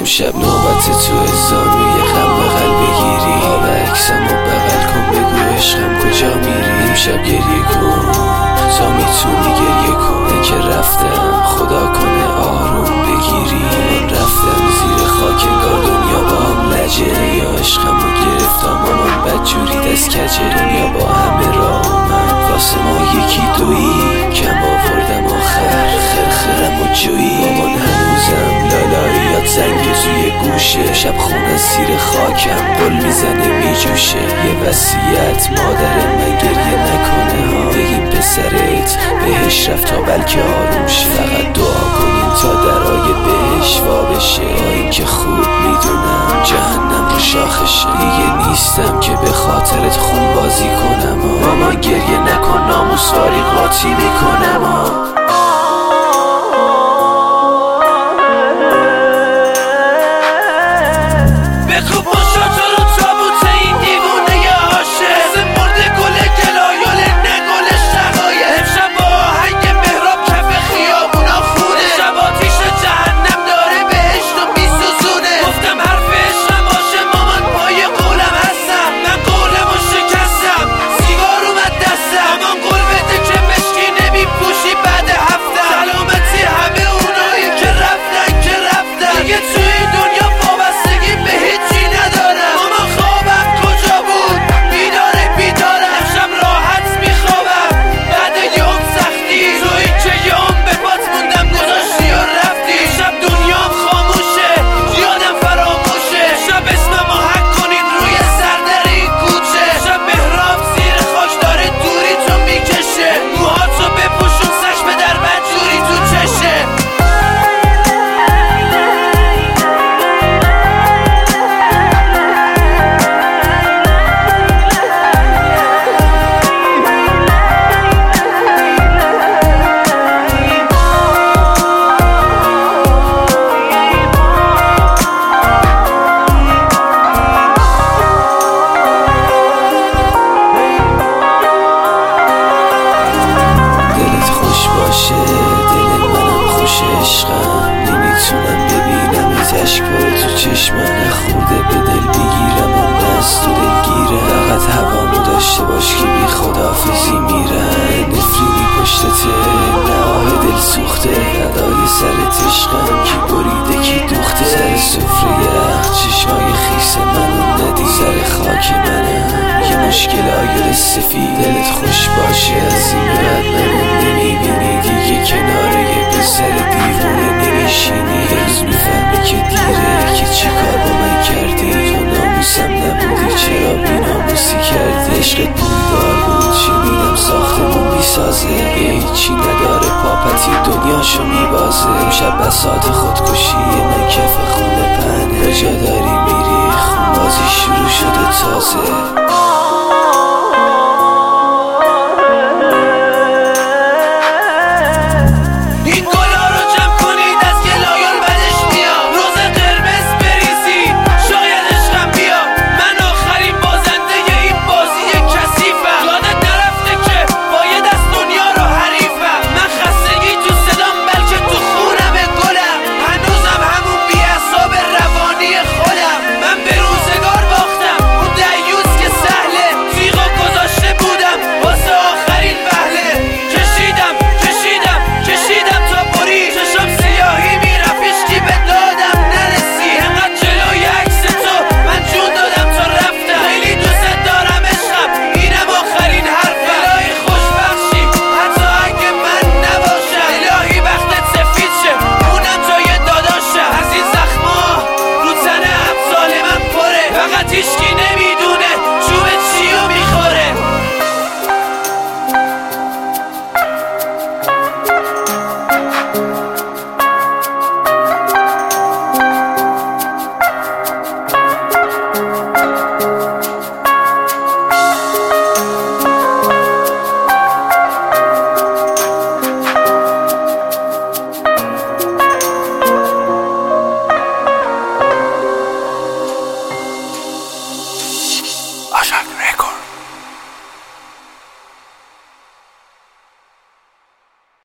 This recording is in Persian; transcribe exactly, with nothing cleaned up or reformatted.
امشب نوبت تو زانوی غم بغل بگیری، آب عکسم و بغل کن بگو عشقم کجا میری. امشب گریه کن تا میتونی گریه کن که رفتم خدا کنه آروم بگیری. من رفتم زیر خاک انگار دنیا با هم لجه، یا عشقم رو گرفتم مامان بدجوری دست کجه. دنیا با همه راه اومد واسه ما یکی دویی، کم آوردم آخر خرخرم و جویی. مامان هنوزم لالاییات زنگ توی گوشه، شب خونه زیر خاکم قل میزنه میجوشه. یه وصیت مادر من گریه نکنه ها، بگیم پسرت بهش رفت تا بلکه آروم شه. فقط دعا کنین تا درای بهش وا بشه، با این که خوب میدونم جهنم رو شاخشه. دیگه نیستم که به خاطرت خون بازی کنم ها، ماما گریه نکن ناموسواری قاطی میکنم ها. نمیتونم ببینم ازش پاره تو چشمم، نخورده به دل بگیرم اون دست تو دل گیره. فقط هوامو داشته باش که بی خداحافظی میرم. نفرینی پشتته نهاه دل سوخته، ندای سر عشقم کی بریده کی دوخته. سر سفره یخ چشمای خیس منو ندی، سر خاک منم یه مشکل آگر سفید. دلت خوش باشه از این بعد منو نمیبینی دیگه، کنار یه پسر دیوونه نمیشینی. روز میفهمی که دیره که چی کار با من کردی، تو ناموسم نبودی چرا بی ناموسی کردی. عشقت بویدار بود شنیدم ساختمون میسازه، هیچی نداره پاپتی دنیاشو میبازه. امشب بساط خودکشی من کف خونه پهنه، به جا داری میری خون بازی شروع شده تازه.